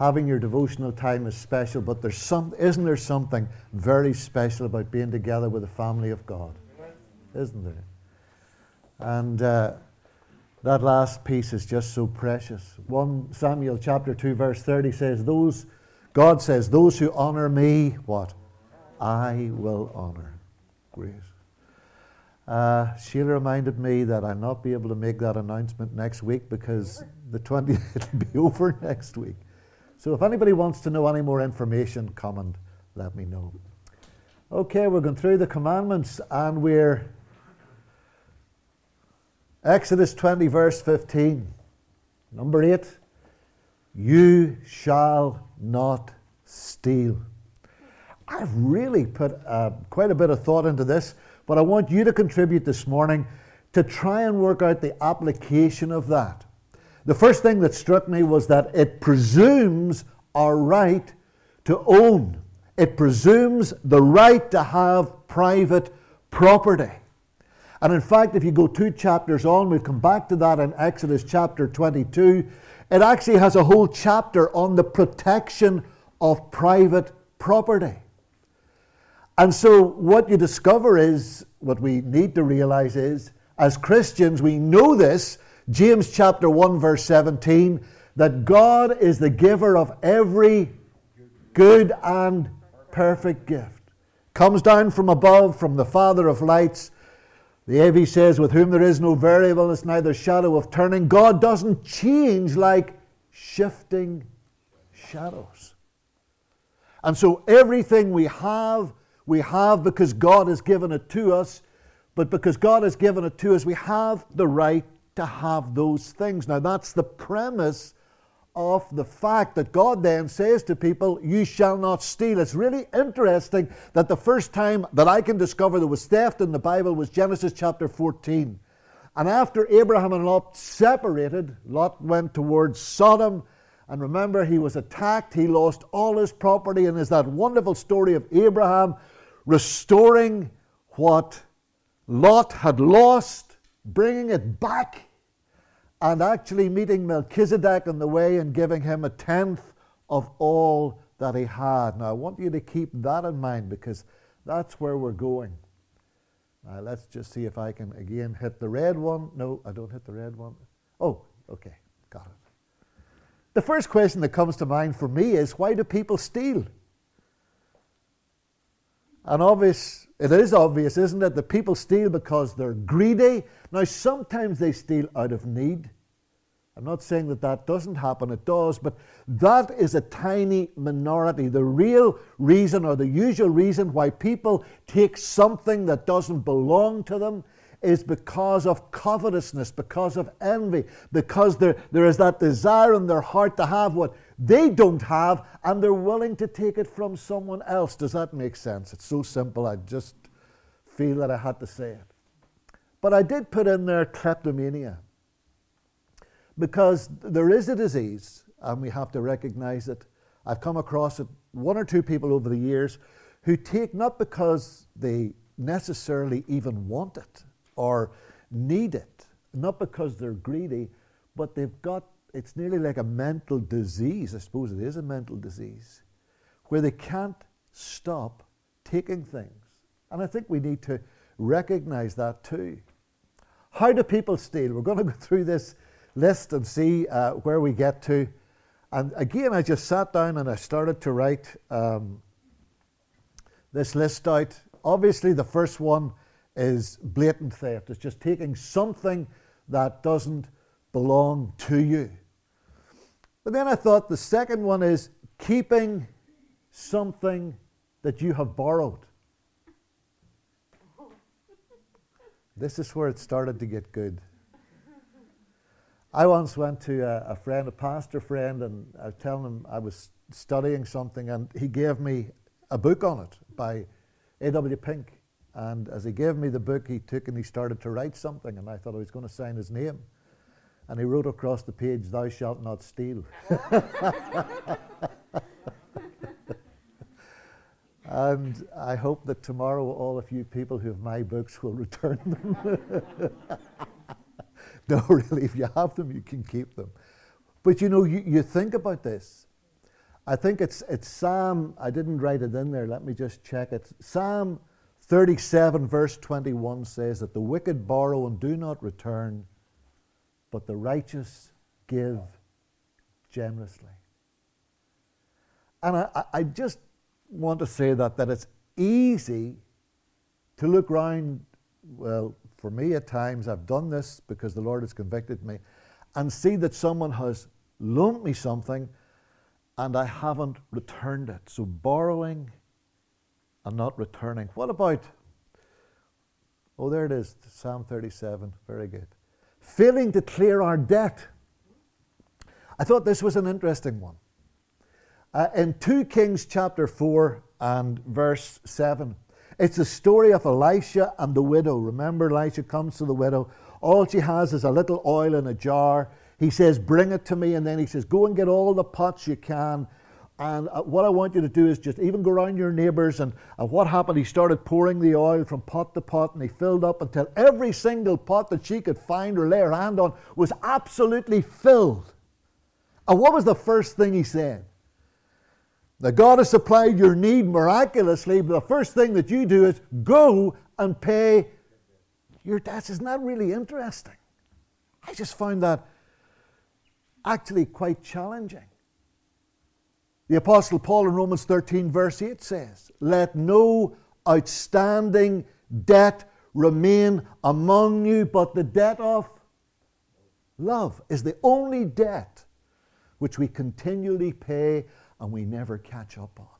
having your devotional time is special, but isn't there something very special about being together with the family of God? Isn't there? And that last piece is just so precious. 1 Samuel chapter 2 verse 30 says, God says, those who honor me, what? I will honor. Great. Sheila reminded me that I'll not be able to make that announcement next week because the 20th it'll be over next week. So if anybody wants to know any more information, come and let me know. Okay, we're going through the commandments and we're Exodus 20 verse 15. Number 8. You shall not steal. I've really put quite a bit of thought into this, but I want you to contribute this morning to try and work out the application of that. The first thing that struck me was that it presumes our right to own. It presumes the right to have private property. And in fact, if you go 2 chapters on, we'll come back to that in Exodus chapter 22, it actually has a whole chapter on the protection of private property. And so what you discover is, what we need to realize is, as Christians, we know this, James chapter 1 verse 17, that God is the giver of every good and perfect gift. Comes down from above, from the Father of lights. The AV says, with whom there is no variableness, neither shadow of turning. God doesn't change like shifting shadows. And so everything we have because God has given it to us. But because God has given it to us, we have the right to have those things. Now that's the premise of the fact that God then says to people, you shall not steal. It's really interesting that the first time that I can discover there was theft in the Bible was Genesis chapter 14. And after Abraham and Lot separated, Lot went towards Sodom. And remember, he was attacked. He lost all his property. And there's that wonderful story of Abraham restoring what Lot had lost, bringing it back, and actually meeting Melchizedek on the way and giving him 1/10 of all that he had. Now, I want you to keep that in mind because that's where we're going. Now, let's just see if I can again hit the red one. No, I don't hit the red one. Oh, okay, got it. The first question that comes to mind for me is, why do people steal? And it is obvious, isn't it, that people steal because they're greedy. Now, sometimes they steal out of need. I'm not saying that doesn't happen, it does, but that is a tiny minority. The real reason, or the usual reason why people take something that doesn't belong to them is because of covetousness, because of envy, because there is that desire in their heart to have what they don't have, and they're willing to take it from someone else. Does that make sense? It's so simple, I just feel that I had to say it. But I did put in there kleptomania, because there is a disease, and we have to recognize it. I've come across it, 1 or 2 people over the years, who take not because they necessarily even want it, or need it, not because they're greedy, but it's nearly like a mental disease. I suppose it is a mental disease, where they can't stop taking things. And I think we need to recognize that too. How do people steal? We're going to go through this list and see where we get to. And again, I just sat down and I started to write this list out. Obviously, the first one is blatant theft. It's just taking something that doesn't belong to you. But then I thought the second one is keeping something that you have borrowed. This is where it started to get good. I once went to a friend, a pastor friend, and I was telling him I was studying something, and he gave me a book on it by A.W. Pink. And as he gave me the book, he took and he started to write something, and I thought I was going to sign his name. And he wrote across the page, "Thou shalt not steal." And I hope that tomorrow all of you people who have my books will return them. No, really, if you have them, you can keep them. But you know, you think about this. I think it's Psalm, I didn't write it in there, let me just check it. Psalm 37 verse 21 says that the wicked borrow and do not return, but the righteous give generously. And I just want to say that it's easy to look around, well, for me at times, I've done this because the Lord has convicted me, and see that someone has loaned me something and I haven't returned it. So borrowing and not returning. What about, oh, there it is, Psalm 37, very good. Failing to clear our debt. I thought this was an interesting one. In 2 Kings chapter 4 and verse 7, it's the story of Elisha and the widow. Remember, Elisha comes to the widow. All she has is a little oil in a jar. He says, bring it to me. And then he says, go and get all the pots you can. And what I want you to do is just even go around your neighbours. And what happened? He started pouring the oil from pot to pot. And he filled up until every single pot that she could find or lay her hand on was absolutely filled. And what was the first thing he said? That God has supplied your need miraculously, but the first thing that you do is go and pay your debts. Isn't that really interesting? I just found that actually quite challenging. The Apostle Paul in Romans 13 verse 8 says, let no outstanding debt remain among you, but the debt of love is the only debt which we continually pay and we never catch up on.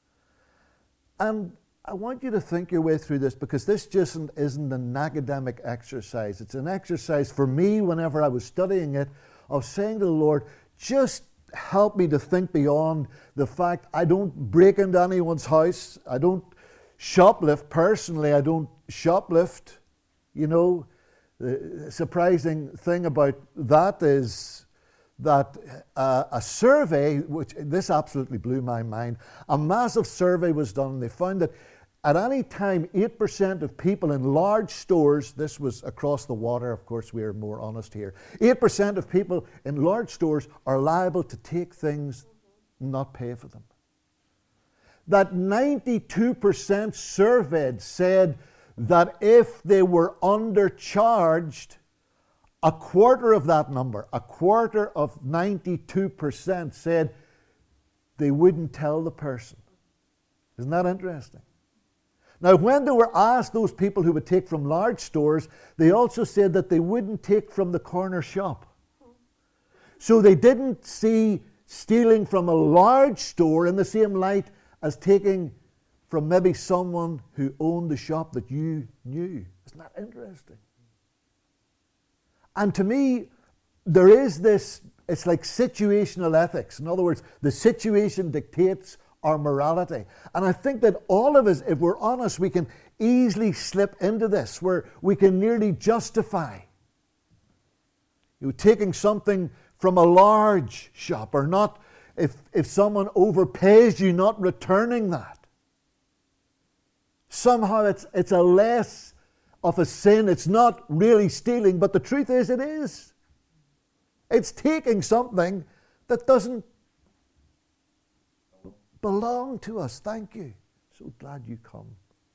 And I want you to think your way through this, because this just isn't an academic exercise. It's an exercise for me whenever I was studying it, of saying to the Lord, just help me to think beyond the fact I don't break into anyone's house. I don't shoplift personally. I don't shoplift. You know, the surprising thing about that is that a survey, which this absolutely blew my mind, a massive survey was done, and they found that at any time 8% of people in large stores, this was across the water, of course we are more honest here, 8% of people in large stores are liable to take things and not pay for them. That 92% surveyed said that if they were undercharged, a quarter of that number, a quarter of 92% said they wouldn't tell the person. Isn't that interesting? Now, when they were asked, those people who would take from large stores, they also said that they wouldn't take from the corner shop. So they didn't see stealing from a large store in the same light as taking from maybe someone who owned the shop that you knew. Isn't that interesting? And to me, there is this, it's like situational ethics. In other words, the situation dictates our morality. And I think that all of us, if we're honest, we can easily slip into this, where we can nearly justify taking something from a large shop, or not, if someone overpays you, not returning that. Somehow it's a less of a sin. It's not really stealing, but the truth is it is. It's taking something that doesn't belong to us. Thank you. So glad you come.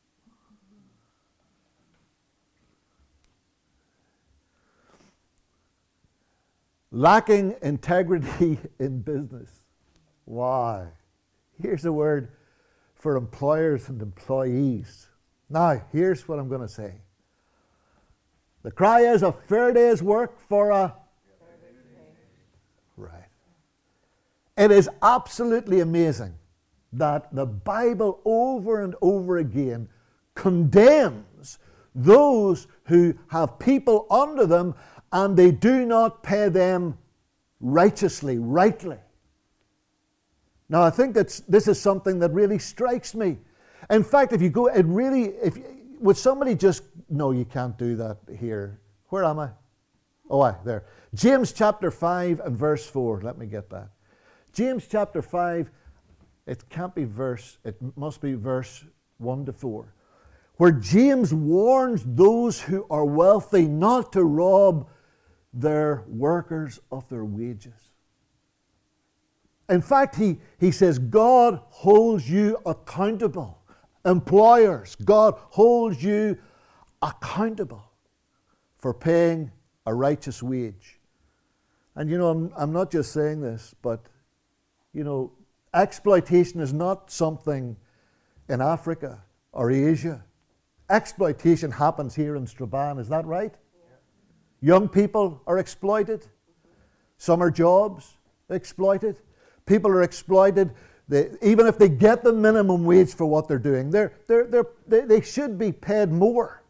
Lacking integrity in business. Why? Here's a word for employers and employees. Now, here's what I'm going to say. The cry is a fair day's work for a... Right. It is absolutely amazing that the Bible over and over again condemns those who have people under them and they do not pay them righteously, rightly. Now, I think that this is something that really strikes me. In fact, if you go, it really, would somebody just, no, you can't do that here. Where am I? Oh, there. James chapter 5 and verse 4. Let me get that. James chapter 5, it can't be it must be verse 1 to 4. Where James warns those who are wealthy not to rob their workers of their wages. In fact, he says, God holds you accountable. Employers, God holds you accountable for paying a righteous wage. And I'm not just saying this, but exploitation is not something in Africa or Asia. Exploitation happens here in Strabane, is that right? Yeah. Young people are exploited. Summer jobs exploited. People are exploited. Even if they get the minimum wage for what they're doing, they should be paid more.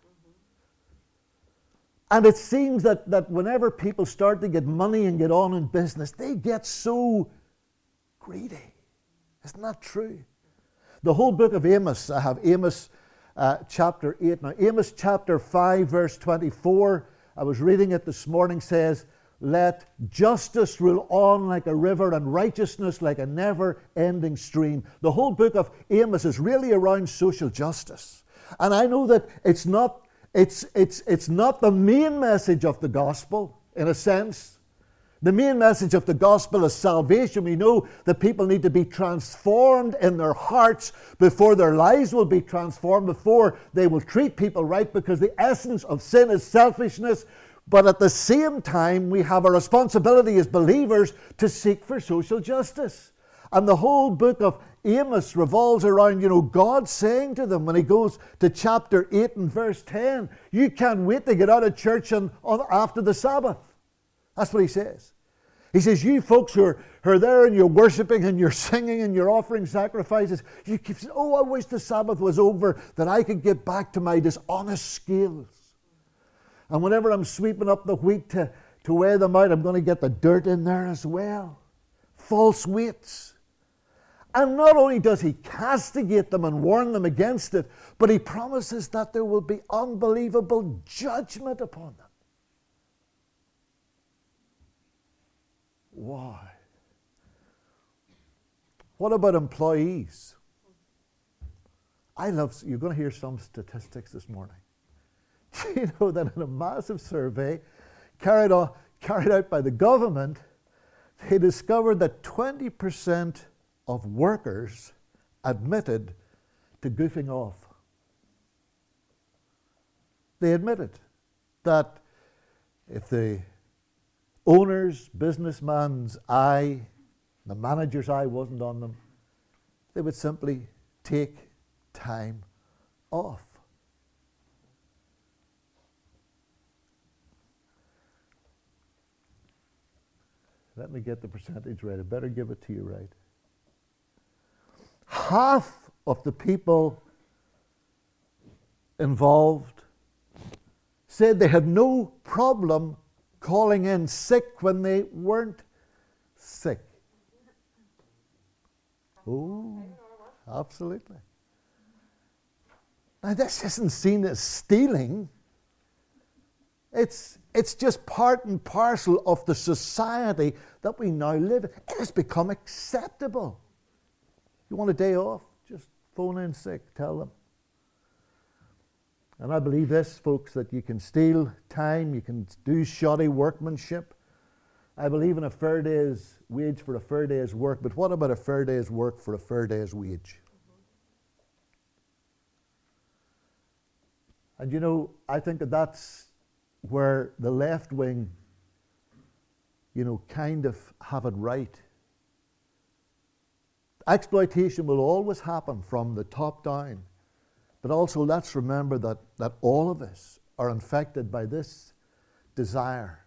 And it seems that whenever people start to get money and get on in business, they get so greedy. Isn't that true? The whole book of Amos, I have Amos chapter 8. Now, Amos chapter 5, verse 24, I was reading it this morning, says, let justice rule on like a river and righteousness like a never-ending stream. The whole book of Amos is really around social justice. And I know that it's not the main message of the gospel, in a sense. The main message of the gospel is salvation. We know that people need to be transformed in their hearts before their lives will be transformed, before they will treat people right, because the essence of sin is selfishness. But at the same time, we have a responsibility as believers to seek for social justice. And the whole book of Amos revolves around, God saying to them when he goes to chapter 8 and verse 10, you can't wait to get out of church after the Sabbath. That's what he says. He says, you folks who are there and you're worshiping and you're singing and you're offering sacrifices, you keep saying, I wish the Sabbath was over, that I could get back to my dishonest scales. And whenever I'm sweeping up the wheat to weigh them out, I'm going to get the dirt in there as well. False weights. And not only does he castigate them and warn them against it, but he promises that there will be unbelievable judgment upon them. Why? What about employees? You're going to hear some statistics this morning. Do you know that in a massive survey carried out by the government, they discovered that 20% of workers admitted to goofing off. They admitted that if the owner's, businessman's eye, the manager's eye wasn't on them, they would simply take time off. Let me get the percentage right. I better give it to you right. Half of the people involved said they had no problem calling in sick when they weren't sick. Oh, absolutely. Now, this isn't seen as stealing. It's just part and parcel of the society that we now live in. It has become acceptable. You want a day off? Just phone in sick. Tell them. And I believe this, folks, that you can steal time, you can do shoddy workmanship. I believe in a fair day's wage for a fair day's work, but what about a fair day's work for a fair day's wage? And I think that's where the left wing, kind of have it right. Exploitation will always happen from the top down. But also let's remember that all of us are infected by this desire.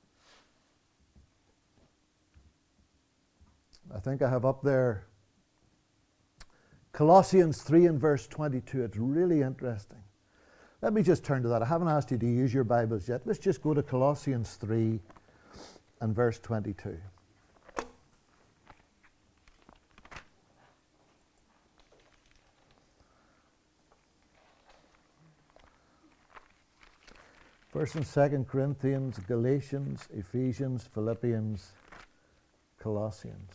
I think I have up there Colossians 3 and verse 22. It's really interesting. Let me just turn to that. I haven't asked you to use your Bibles yet. Let's just go to Colossians 3 and verse 22. First and 2 Corinthians, Galatians, Ephesians, Philippians, Colossians.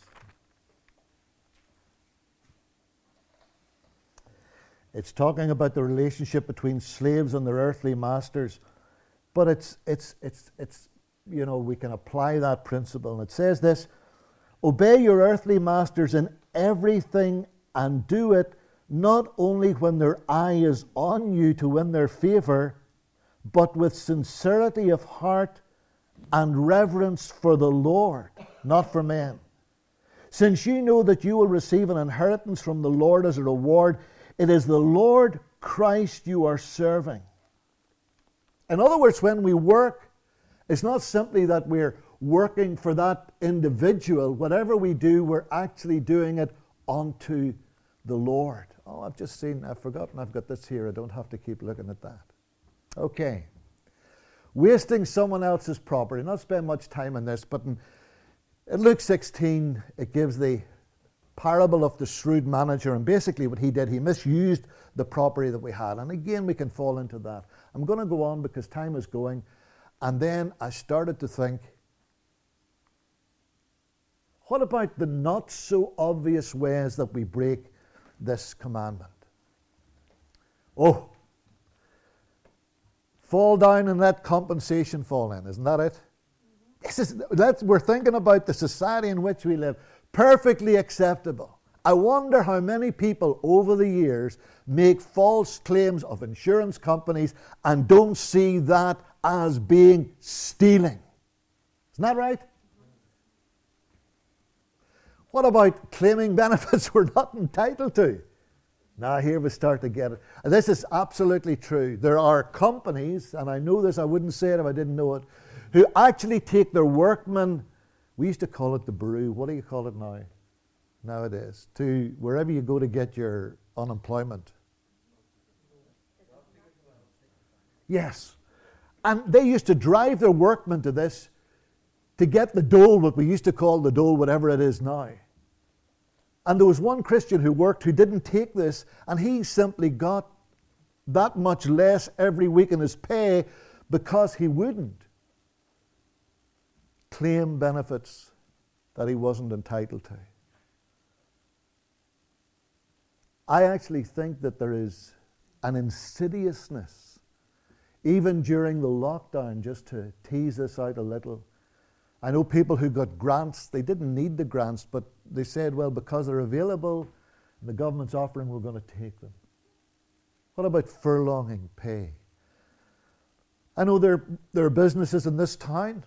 It's talking about the relationship between slaves and their earthly masters, but it's we can apply that principle. And it says this: Obey your earthly masters in everything, and do it not only when their eye is on you to win their favor, but with sincerity of heart and reverence for the Lord, not for men. Since you know that you will receive an inheritance from the Lord as a reward, it is the Lord Christ you are serving. In other words, when we work, it's not simply that we're working for that individual. Whatever we do, we're actually doing it unto the Lord. Oh, I've forgotten I've got this here. I don't have to keep looking at that. Okay. Wasting someone else's property. Not spend much time on this, but in Luke 16, it gives the parable of the shrewd manager, and basically what he did, he misused the property that we had. And again, we can fall into that. I'm going to go on because time is going. And then I started to think, what about the not so obvious ways that we break this commandment? Oh, fall down and let compensation fall in. Isn't that it? We're thinking about the society in which we live. Perfectly acceptable. I wonder how many people over the years make false claims of insurance companies and don't see that as being stealing. Isn't that right? What about claiming benefits we're not entitled to? Now here we start to get it. And this is absolutely true. There are companies, and I know this, I wouldn't say it if I didn't know it, who actually take their workmen, we used to call it the bureau, what do you call it now? Nowadays, to wherever you go to get your unemployment. Yes. And they used to drive their workmen to this to get the dole, what we used to call the dole, whatever it is now. And there was one Christian who worked who didn't take this, and he simply got that much less every week in his pay because he wouldn't claim benefits that he wasn't entitled to. I actually think that there is an insidiousness, even during the lockdown, just to tease this out a little. I know people who got grants, they didn't need the grants, but they said, well, because they're available and the government's offering, we're going to take them. What about furlonging pay? I know there are businesses in this town,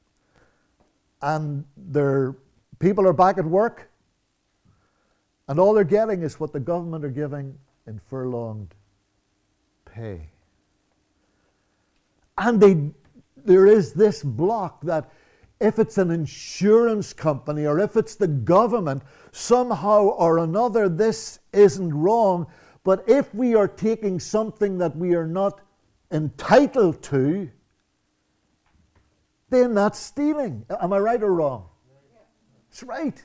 and people are back at work, and all they're getting is what the government are giving in furlonged pay. And there is this block that if it's an insurance company or if it's the government, somehow or another this isn't wrong. But if we are taking something that we are not entitled to, then that's stealing. Am I right or wrong? It's right.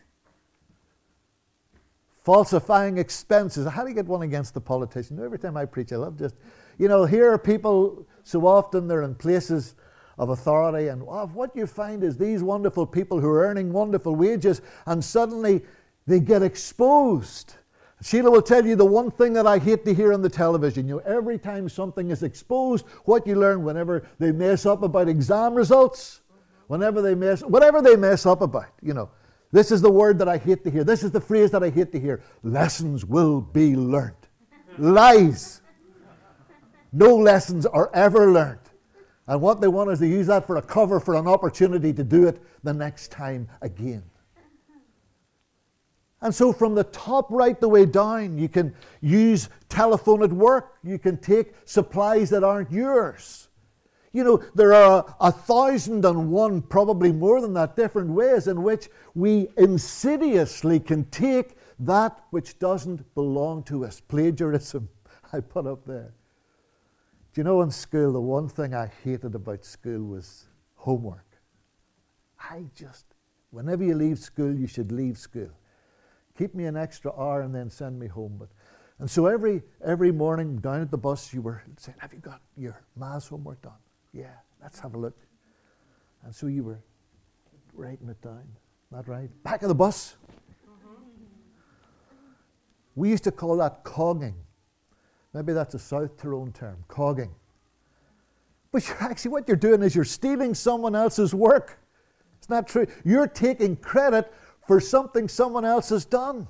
Falsifying expenses. How do you get one against the politician? Every time I preach, I love just, here are people, so often they're in places of authority, and what you find is these wonderful people who are earning wonderful wages, and suddenly they get exposed. Sheila will tell you the one thing that I hate to hear on the television. Every time something is exposed, what you learn whenever they mess up about exam results, whatever they mess up about, this is the word that I hate to hear. This is the phrase that I hate to hear. Lessons will be learned. Lies. No lessons are ever learned. And what they want is to use that for a cover for an opportunity to do it the next time again. And so from the top right the way down, you can use telephone at work. You can take supplies that aren't yours. There are 1,001, probably more than that, different ways in which we insidiously can take that which doesn't belong to us. Plagiarism, I put up there. Do you know, in school, the one thing I hated about school was homework. Whenever you leave school, you should leave school. Keep me an extra hour and then send me home. And so every morning down at the bus, you were saying, have you got your maths homework done? Yeah, let's have a look. And so you were writing it down. Not right? Back of the bus. We used to call that cogging. Maybe that's a South Tyrone term, cogging. But what you're doing is you're stealing someone else's work. It's not true. You're taking credit for something someone else has done.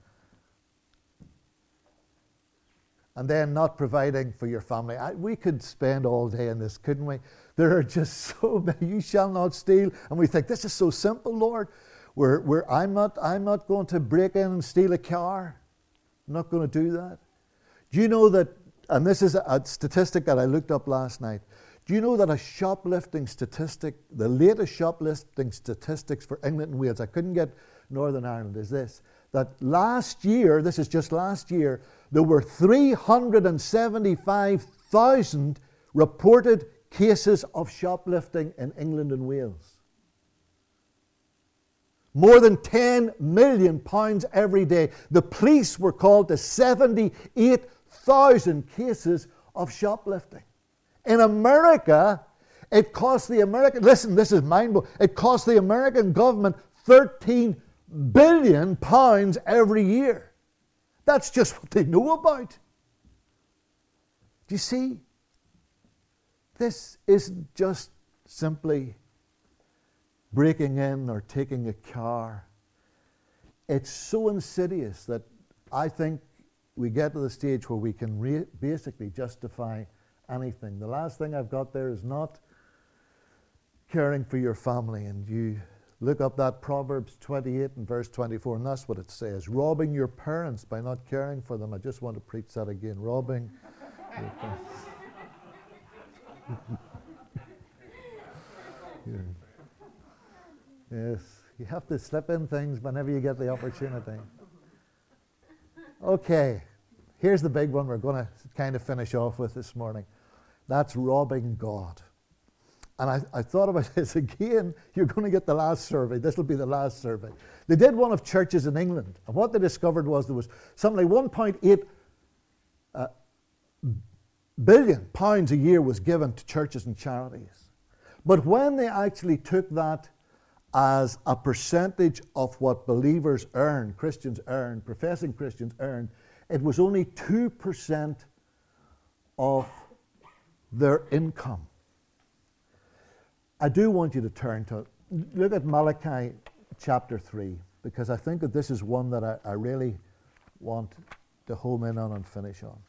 And then not providing for your family. We could spend all day on this, couldn't we? There are just so many. You shall not steal. And we think, this is so simple, Lord. I'm not going to break in and steal a car. I'm not going to do that. Do you know that, and this is a statistic that I looked up last night, do you know that a shoplifting statistic, the latest shoplifting statistics for England and Wales, I couldn't get Northern Ireland, is this, that last year, this is just last year, there were 375,000 reported cases of shoplifting in England and Wales. More than £10 million every day. The police were called to 78,000 cases of shoplifting. In America, it cost the American, listen, this is mind-blowing, it cost the American government £13 billion every year. That's just what they know about. Do you see? This isn't just simply breaking in or taking a car. It's so insidious that I think we get to the stage where we can basically justify anything. The last thing I've got there is not caring for your family. And you look up that Proverbs 28 and verse 24, and that's what it says. Robbing your parents by not caring for them. I just want to preach that again. Robbing your parents. Yes, you have to slip in things whenever you get the opportunity. Okay, here's the big one we're going to kind of finish off with this morning. That's robbing God. And I thought about this again. You're going to get the last survey. This will be the last survey. They did one of churches in England. And what they discovered was there was something like 1.8 billion pounds a year was given to churches and charities. But when they actually took that as a percentage of what believers earn, Christians earn, professing Christians earn, it was only 2% of their income. I do want you to turn to, look at Malachi chapter 3, because I think that this is one that I really want to home in on and finish on.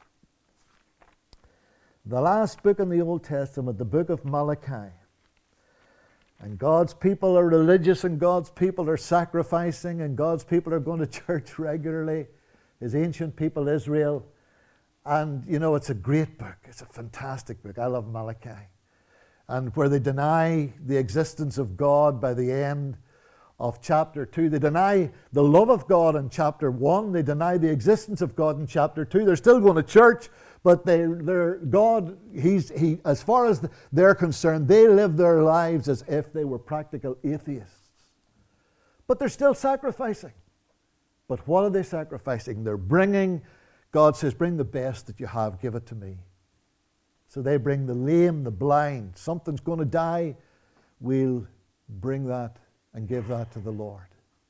The last book in the Old Testament, the book of Malachi. And God's people are religious, and God's people are sacrificing, and God's people are going to church regularly, His ancient people Israel. And you know, it's a great book. It's a fantastic book. I love Malachi. And where they deny the existence of God by the end of chapter 2. They deny the love of God in chapter 1. They deny the existence of God in chapter 2. They're still going to church, but they're God, he, as far as they're concerned, they live their lives as if they were practical atheists. But they're still sacrificing. But what are they sacrificing? They're bringing, God says, bring the best that you have, give it to me. So they bring the lame, the blind. Something's going to die, we'll bring that and give that to the Lord.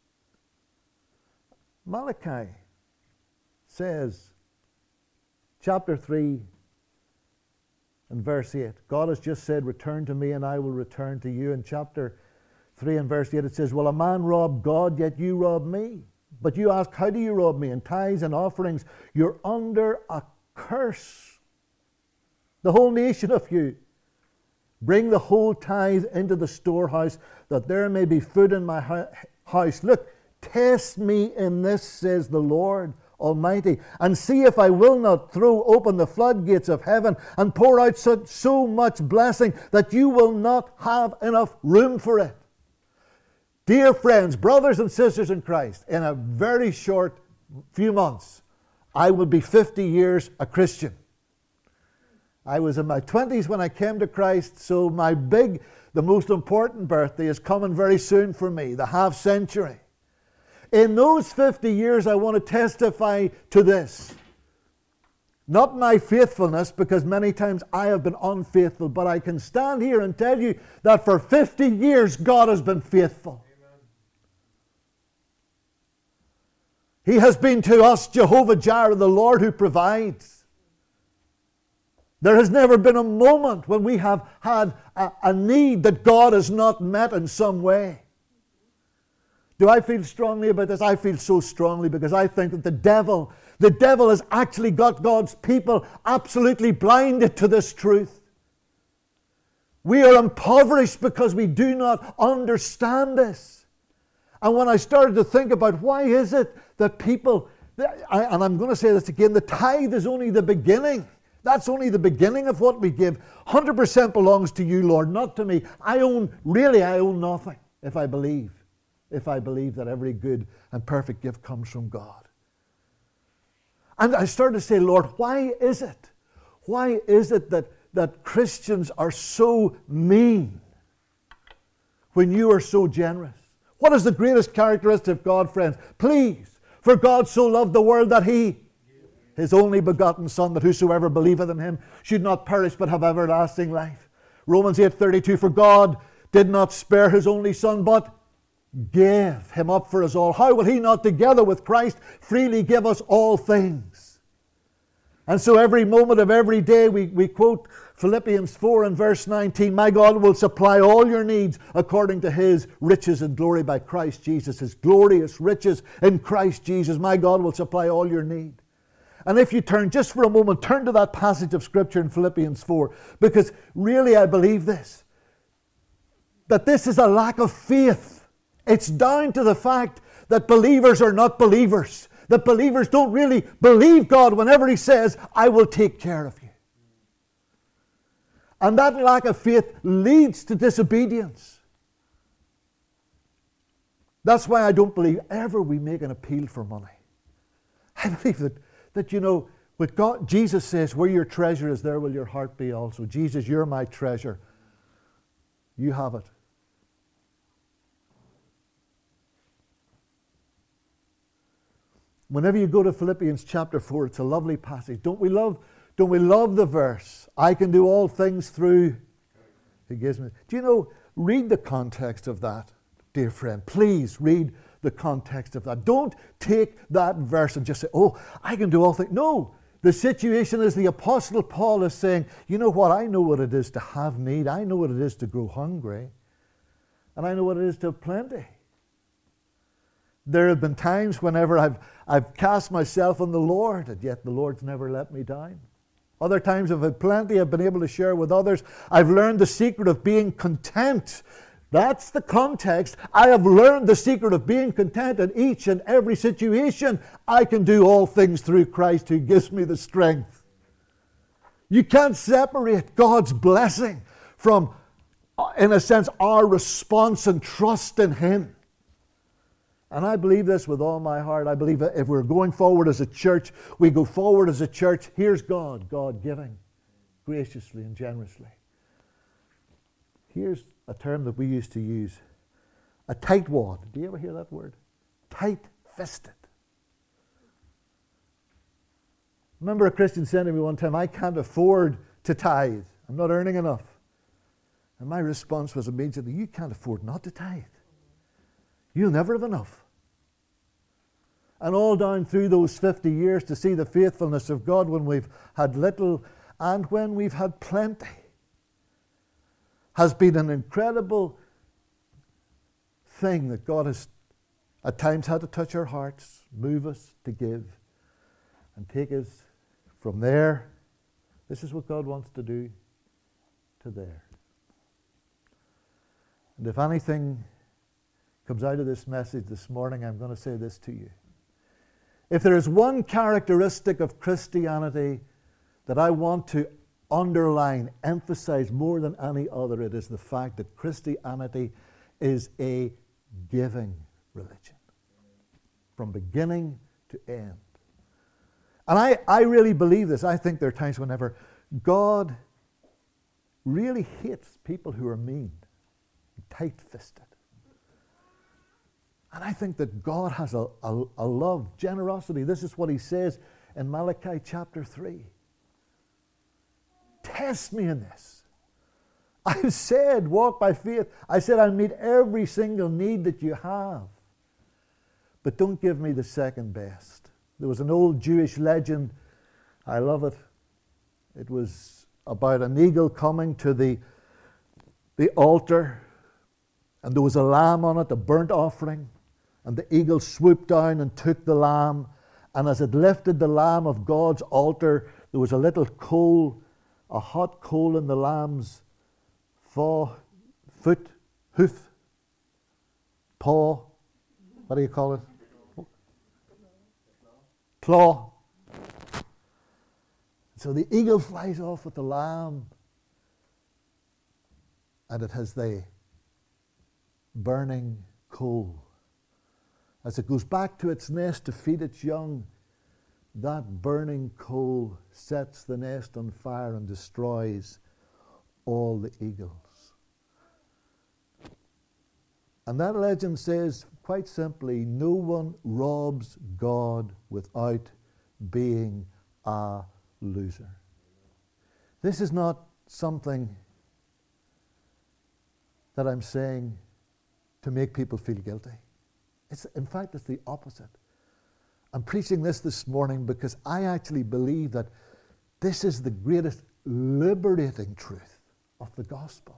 Malachi says, chapter 3 and verse 8, God has just said, return to me and I will return to you. In chapter 3 and verse 8 it says, will a man rob God, yet you rob me? But you ask, how do you rob me? In tithes and offerings, you're under a curse. The whole nation of you. Bring the whole tithe into the storehouse, that there may be food in my house. Look, test me in this, says the Lord Almighty, and see if I will not throw open the floodgates of heaven and pour out so much blessing that you will not have enough room for it. Dear friends, brothers and sisters in Christ, in a very short few months, I will be 50 years a Christian. I was in my 20s when I came to Christ, so the most important birthday is coming very soon for me, the half century. In those 50 years, I want to testify to this. Not my faithfulness, because many times I have been unfaithful, but I can stand here and tell you that for 50 years, God has been faithful. Amen. He has been to us Jehovah Jireh, the Lord who provides. There has never been a moment when we have had a need that God has not met in some way. Do I feel strongly about this? I feel so strongly because I think that the devil has actually got God's people absolutely blinded to this truth. We are impoverished because we do not understand this. And when I started to think about why is it that people, and I'm going to say this again, the tithe is only the beginning. That's only the beginning of what we give. 100% belongs to you, Lord, not to me. I own nothing if I believe that every good and perfect gift comes from God. And I started to say, Lord, why is it? Why is it that Christians are so mean when you are so generous? What is the greatest characteristic of God, friends? Please, for God so loved the world that He, His only begotten Son, that whosoever believeth in Him should not perish but have everlasting life. Romans 8:32, for God did not spare His only Son, but gave Him up for us all. How will He not together with Christ freely give us all things? And so every moment of every day we quote Philippians 4 and verse 19, my God will supply all your needs according to His riches and glory by Christ Jesus. His glorious riches in Christ Jesus. My God will supply all your need. And if you turn just for a moment, turn to that passage of Scripture in Philippians 4, because really I believe this, that this is a lack of faith. It's down to the fact that believers are not believers. That believers don't really believe God whenever He says, I will take care of you. And that lack of faith leads to disobedience. That's why I don't believe ever we make an appeal for money. I believe that you know, with God, Jesus says, where your treasure is, there will your heart be also. Jesus, you're my treasure. You have it. Whenever you go to Philippians chapter 4, it's a lovely passage. Don't we love the verse? I can do all things through He gives me. Do you know, read the context of that, dear friend. Please read the context of that. Don't take that verse and just say, oh, I can do all things. No, the situation is the Apostle Paul is saying, you know what, I know what it is to have need. I know what it is to grow hungry. And I know what it is to have plenty. There have been times whenever I've cast myself on the Lord, and yet the Lord's never let me down. Other times I've had plenty, I've been able to share with others. I've learned the secret of being content. That's the context. I have learned the secret of being content in each and every situation. I can do all things through Christ who gives me the strength. You can't separate God's blessing from, in a sense, our response and trust in Him. And I believe this with all my heart. I believe that if we're going forward as a church, we go forward as a church. Here's God giving graciously and generously. Here's a term that we used to use, a tightwad. Do you ever hear that word? Tight-fisted. Remember a Christian said to me one time, I can't afford to tithe. I'm not earning enough. And my response was immediately, you can't afford not to tithe. You'll never have enough. And all down through those 50 years to see the faithfulness of God when we've had little and when we've had plenty has been an incredible thing that God has at times had to touch our hearts, move us to give, and take us from there. This is what God wants to do to there. And if anything comes out of this message this morning, I'm going to say this to you. If there is one characteristic of Christianity that I want to underline, emphasize more than any other, it is the fact that Christianity is a giving religion. From beginning to end. And I really believe this. I think there are times whenever God really hates people who are mean, tight-fisted. And I think that God has a love, generosity. This is what He says in Malachi chapter 3. Test me in this. I've said, walk by faith. I said, I'll meet every single need that you have. But don't give me the second best. There was an old Jewish legend. I love it. It was about an eagle coming to the altar. And there was a lamb on it, a burnt offering. And the eagle swooped down and took the lamb. And as it lifted the lamb of God's altar, there was a little coal, a hot coal in the lamb's foot, hoof, paw, what do you call it? Claw. So the eagle flies off with the lamb, and it has the burning coal. As it goes back to its nest to feed its young, that burning coal sets the nest on fire and destroys all the eagles. And that legend says, quite simply, no one robs God without being a loser. This is not something that I'm saying to make people feel guilty. In fact, it's the opposite. I'm preaching this morning because I actually believe that this is the greatest liberating truth of the gospel.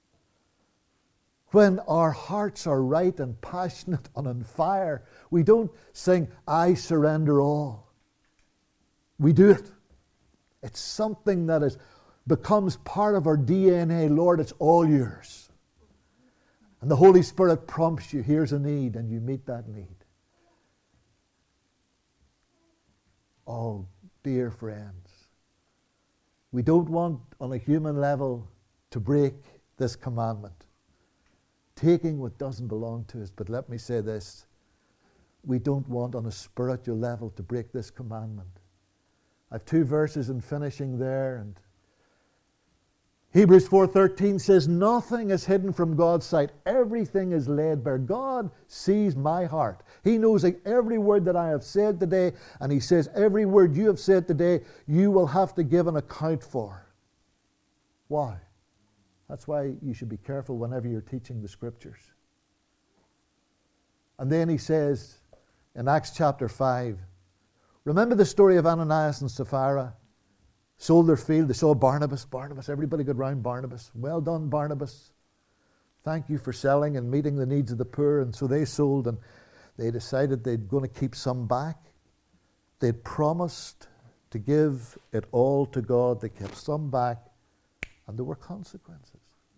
When our hearts are right and passionate and on fire, we don't sing, I surrender all. We do it. It's something that becomes part of our DNA. Lord, it's all yours. And the Holy Spirit prompts you, here's a need, and you meet that need. Oh, dear friends, we don't want on a human level to break this commandment, taking what doesn't belong to us. But let me say this, we don't want on a spiritual level to break this commandment. I have 2 verses in finishing there, and Hebrews 4:13 says, nothing is hidden from God's sight. Everything is laid bare. God sees my heart. He knows every word that I have said today, and He says every word you have said today, you will have to give an account for. Why? That's why you should be careful whenever you're teaching the Scriptures. And then he says in Acts chapter 5, remember the story of Ananias and Sapphira? Sold their field. They saw Barnabas. Everybody got round Barnabas. Well done, Barnabas. Thank you for selling and meeting the needs of the poor. And so they sold, and they decided they're going to keep some back. They'd promised to give it all to God. They kept some back, and there were consequences.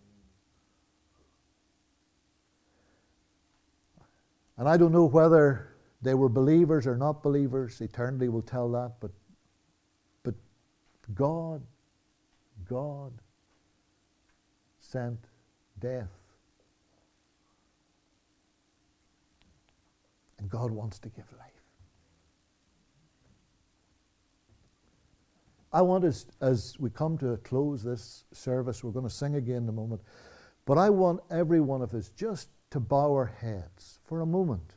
And I don't know whether they were believers or not believers. Eternity will tell that, but God sent death. And God wants to give life. I want as we come to a close this service, we're going to sing again in a moment, but I want every one of us just to bow our heads for a moment.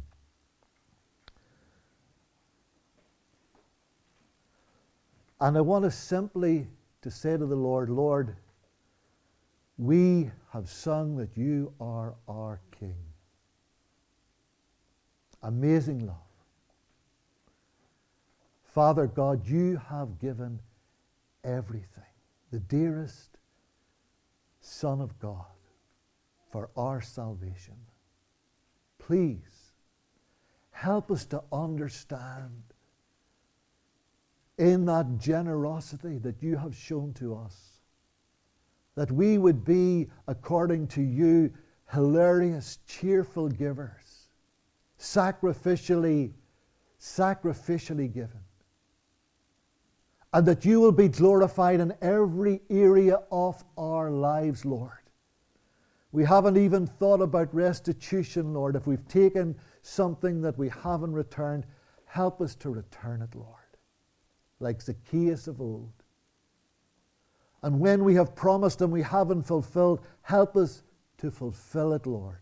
And I want us simply to say to the Lord, Lord, we have sung that you are our King. Amazing love. Father God, you have given everything, the dearest Son of God, for our salvation. Please help us to understand in that generosity that you have shown to us, that we would be, according to you, hilarious, cheerful givers, sacrificially given, and that you will be glorified in every area of our lives, Lord. We haven't even thought about restitution, Lord. If we've taken something that we haven't returned, help us to return it, Lord, like Zacchaeus of old. And when we have promised and we haven't fulfilled, help us to fulfill it, Lord.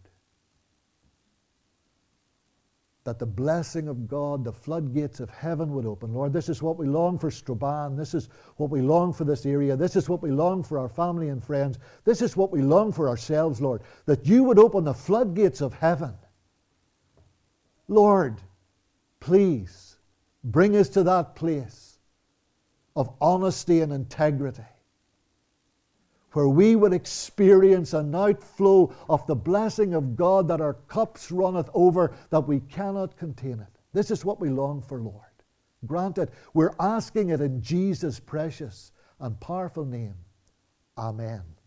That the blessing of God, the floodgates of heaven would open. Lord, this is what we long for Strabane. This is what we long for this area. This is what we long for our family and friends. This is what we long for ourselves, Lord. That you would open the floodgates of heaven. Lord, please bring us to that place of honesty and integrity, where we would experience an outflow of the blessing of God, that our cups runneth over, that we cannot contain it. This is what we long for, Lord. Grant it. We're asking it in Jesus' precious and powerful name. Amen.